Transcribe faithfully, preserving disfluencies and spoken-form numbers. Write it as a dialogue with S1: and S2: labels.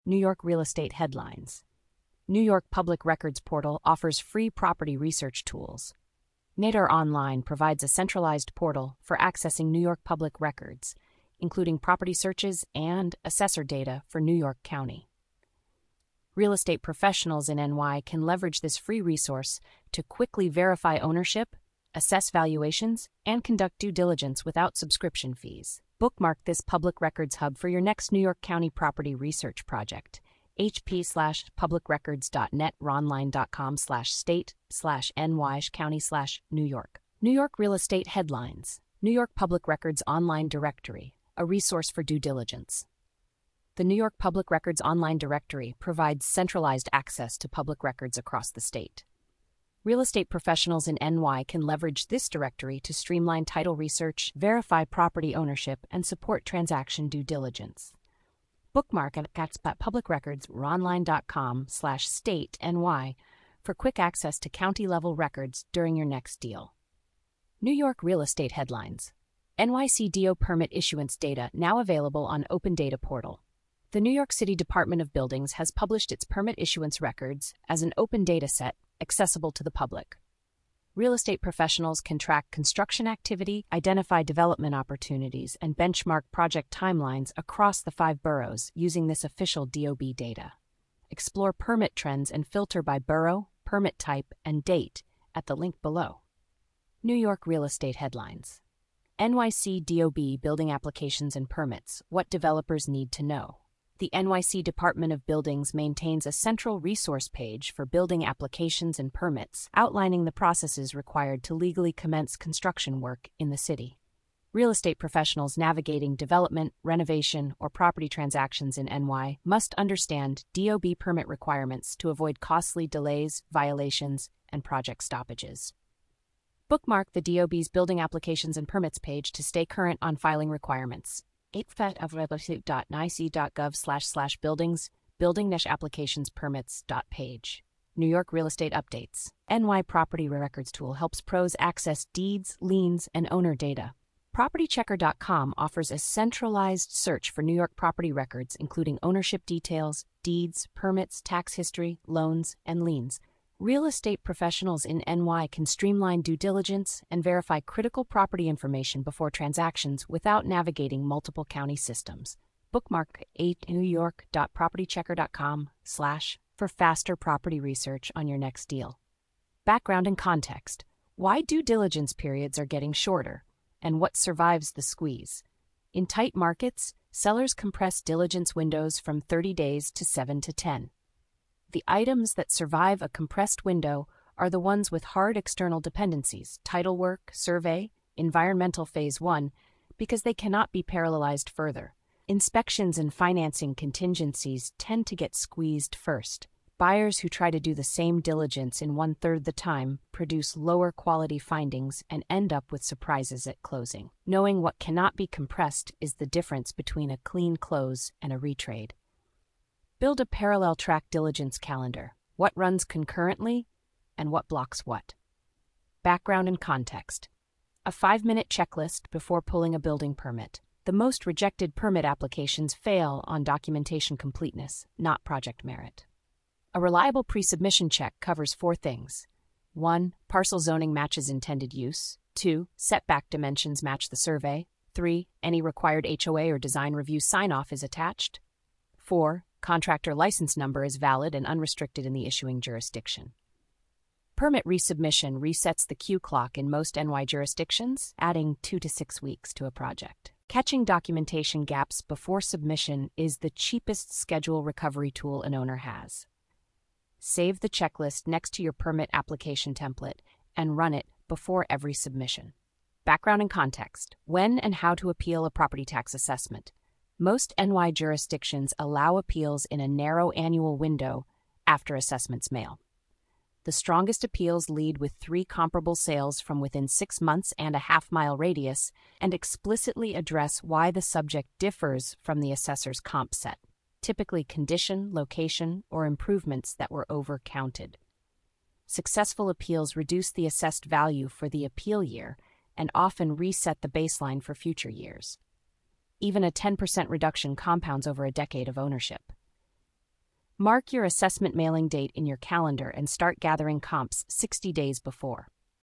S1: New York real estate headlines. New York Public Records Portal offers free property research tools. NADAR Online provides a centralized portal for accessing New York public records, including property searches and assessor data for New York County. Real estate professionals in N Y can leverage this free resource to quickly verify ownership, assess valuations, and conduct due diligence without subscription fees. Bookmark this public records hub for your next New York County property research project. hp slash publicrecords.net ronline.com slash state slash ny county slash New York. New York Real Estate Headlines. New York Public Records Online Directory, a resource for due diligence. The New York Public Records Online Directory provides centralized access to public records across the state. Real estate professionals in N Y can leverage this directory to streamline title research, verify property ownership, and support transaction due diligence. Bookmark at publicrecords.ronline.com slash state NY for quick access to county-level records during your next deal. New York Real Estate Headlines. N Y C D O permit issuance data now available on Open Data Portal. The New York City Department of Buildings has published its permit issuance records as an open data set accessible to the public. Real estate professionals can track construction activity, identify development opportunities, and benchmark project timelines across the five boroughs using this official D O B data. Explore permit trends and filter by borough, permit type, and date at the link below. New York Real Estate Headlines. N Y C D O B Building Applications and Permits, What Developers Need to Know. The N Y C Department of Buildings maintains a central resource page for building applications and permits, outlining the processes required to legally commence construction work in the city. Real estate professionals navigating development, renovation, or property transactions in N Y must understand D O B permit requirements to avoid costly delays, violations, and project stoppages. Bookmark the D O B's Building Applications and Permits page to stay current on filing requirements. eight f of dot n y c dot gov slash slash buildings, building dash applications permits dot page. New York Real Estate Updates. N Y Property Records Tool helps pros access deeds, liens, and owner data. property checker dot com offers a centralized search for New York property records, including ownership details, deeds, permits, tax history, loans, and liens. Real estate professionals in N Y can streamline due diligence and verify critical property information before transactions without navigating multiple county systems. Bookmark eight new york dot property checker dot com slash for faster property research on your next deal. Background and context. Why due diligence periods are getting shorter, and what survives the squeeze. In tight markets, sellers compress diligence windows from thirty days to seven to ten. The items that survive a compressed window are the ones with hard external dependencies, title work, survey, environmental phase one, because they cannot be parallelized further. Inspections and financing contingencies tend to get squeezed first. Buyers who try to do the same diligence in one-third the time produce lower quality findings and end up with surprises at closing. Knowing what cannot be compressed is the difference between a clean close and a retrade. Build a parallel track diligence calendar. What runs concurrently and what blocks what. Background and context. A five-minute checklist before pulling a building permit. The most rejected permit applications fail on documentation completeness, not project merit. A reliable pre-submission check covers four things. one. Parcel zoning matches intended use. two. Setback dimensions match the survey. three. Any required H O A or design review sign-off is attached. four. Contractor license number is valid and unrestricted in the issuing jurisdiction. Permit resubmission resets the queue clock in most N Y jurisdictions, adding two to six weeks to a project. Catching documentation gaps before submission is the cheapest schedule recovery tool an owner has. Save the checklist next to your permit application template and run it before every submission. Background and context. When and how to appeal a property tax assessment. Most N Y jurisdictions allow appeals in a narrow annual window after assessments mail. The strongest appeals lead with three comparable sales from within six months and a half-mile radius and explicitly address why the subject differs from the assessor's comp set, typically condition, location, or improvements that were over-counted. Successful appeals reduce the assessed value for the appeal year and often reset the baseline for future years. Even a ten percent reduction compounds over a decade of ownership. Mark your assessment mailing date in your calendar and start gathering comps sixty days before.